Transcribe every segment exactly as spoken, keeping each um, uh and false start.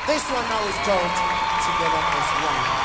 This one now is called Together as One.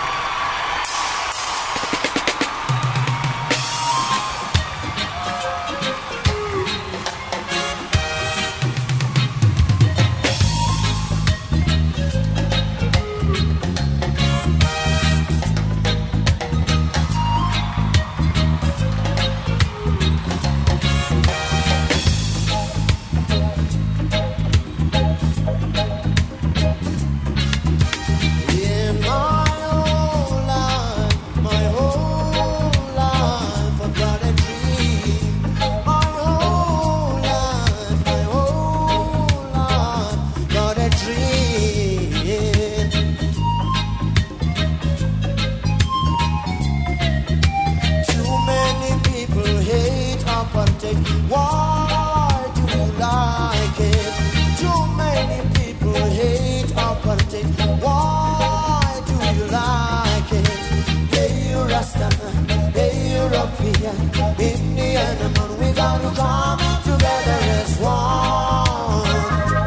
Why do you like it? Too many people hate our politics. Why do you like it? Hey, you Rastaman, hey, European, Indian, man, we gotta come together as one.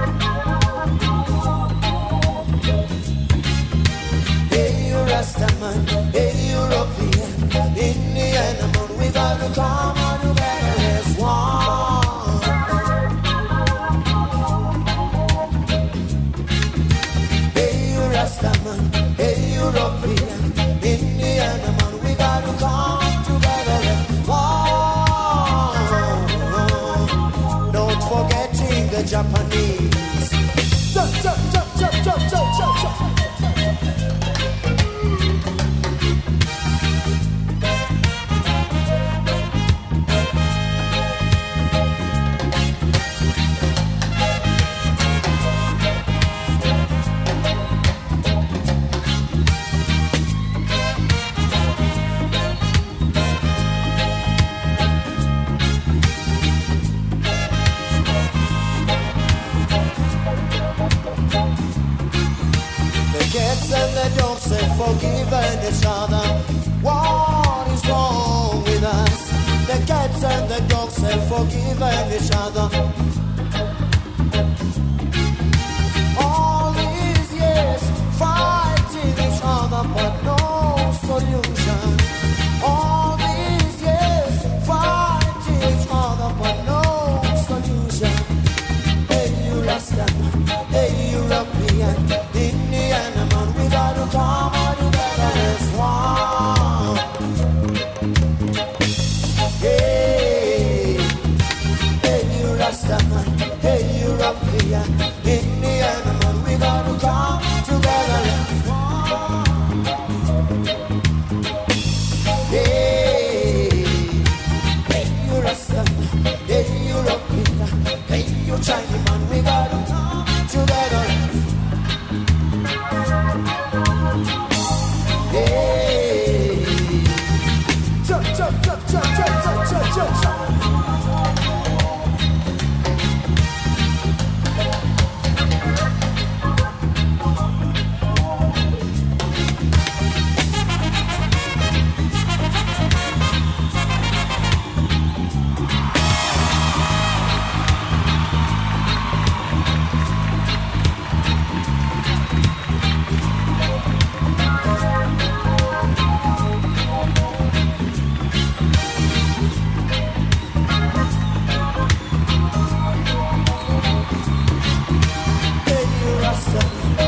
Hey, you Rastaman, hey, European, Indian, man, we gotta come together as one. Hey, you Rastaman, hey, European, Indian, man, we gotta come together as one. Not forgetting the Japanese. Jump, jump, jump, jump, jump, jump, jump, jump. And the dogs say forgiven each other. What is wrong with us? The cats and the dogs say forgiven each other. All these years fighting each other, but no solution. All these years fighting each other, but no solution. Hey, you Rastaman, hey, European, Indian, man, we gotta come all together as one. Hey, hey, you Rastaman, hey, European, Indian, man, we gotta come together as one. Hey, hey, you Rastaman, hey, European, hey, you Chinese, man, we gotta come together as one. Hey, jump, jump, jump, jump, jump, jump, jump, jump, jump. Hey, you Rasta,